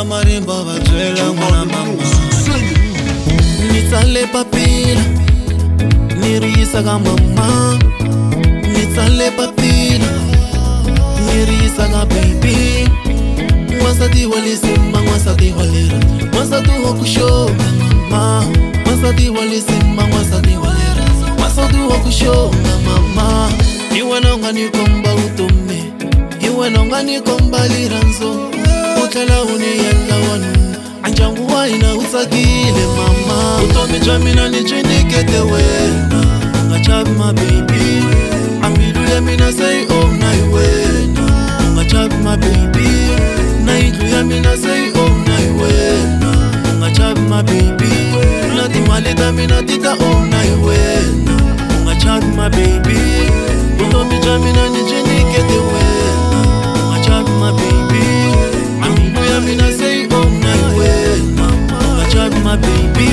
va marimba va byela n'wana mama. Ni tsale papila ni ri yisa ka mama. Ni tsale papila ni ri yisa ka baby. N'wansati wa le Simba, n'wansati wa le Randza, n'wansati wa ku xonga mama. N'wansati wa le Simba, n'wansati wa le Randza, n'wansati wa ku xonga mama. Hi wena u nga ni komba vutomi, hi wena u nga ni komba rirhandzu, u tlhela u ni endla wanuna, a ndyangu wa hina wu tsakile mama. Vutomi bya mina ni byi nyikete wena, u nga chavi my baby, a mbilu ya mina se yi owna hi wena. U nga chavi my baby, na yindlu ya mina se yi owna hi wena. U nga chavi my baby, na timali ta mina ti ta owna hi wena. U nga chavi my baby, vutomi bya mina ni byi nyikete wena. U nga chavi my baby, a mbilu ya mina se yi owna hi wena. U nga chavi my baby.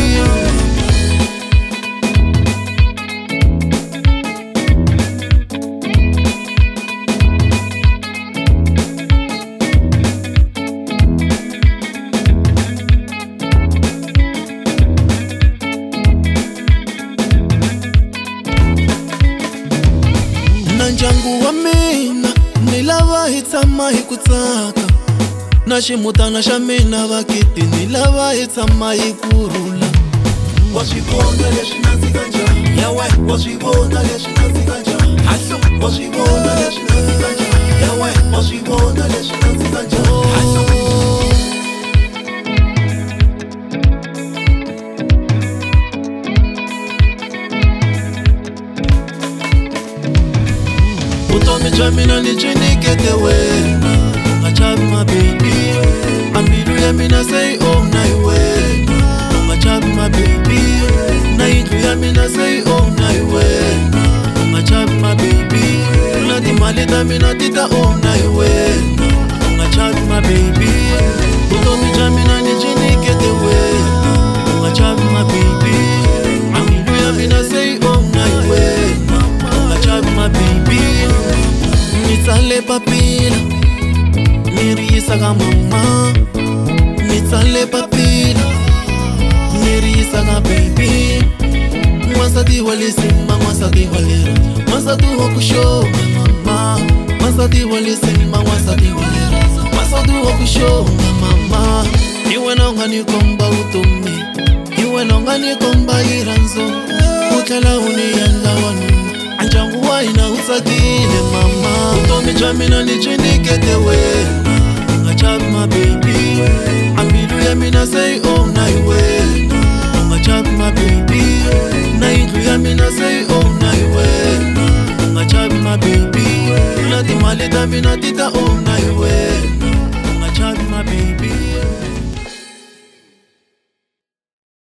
Ndyangu wa mina ni lava hi tshama hi ku tsaka, na ximutana xa mina vakiti ni lava hi tshama hi kurhula. Wa swi vona leswi nandzika njhani, ya we wa swi vona leswi nandzika njhani, haso wa swi vona leswi nandzika njhani, ya we wa swi vona leswi nandzika njhani, haso. Vutomi bya mina ni byi nyikete wena, u nga chavi my baby, a mbilu ya mina se yi owna hi wena. U nga chavi my baby, na yindlu ya mina se yi owna hi wena. U nga chavi my baby, na timali ta mina ti ta owna hi wena. U nga chavi my baby, vutomi bya mina ni byi nyikete wena. U nga chavi my baby, a mbilu ya mina se yi owna hi wena. U nga chavi my baby. Ni tsale papila ni ri yisa ka mama. Ni tsale papila ni ri yisa ka baby. N'wansati wa le Simba, n'wansati wa le Randza, n'wansati wa ku xonga mama. N'wansati wa le Simba, n'wansati wa le Randza, n'wansati wa ku xonga mama. Hi wena u nga ni komba vutomi, hi wena u nga ni komba rirhandzu, u tlhela u ni endla wanuna, a ndyangu wa hina wu tsakile mama. Vutomi bya mina ni byi nyikete wena, u nga chavi my baby, a mbilu ya mina se yi owna hi wena. U nga chavi my baby, na yindlu ya mina se yi owna hi wena. U nga chavi my baby, na timali ta mina ti ta owna hi wena. U nga chavi my baby.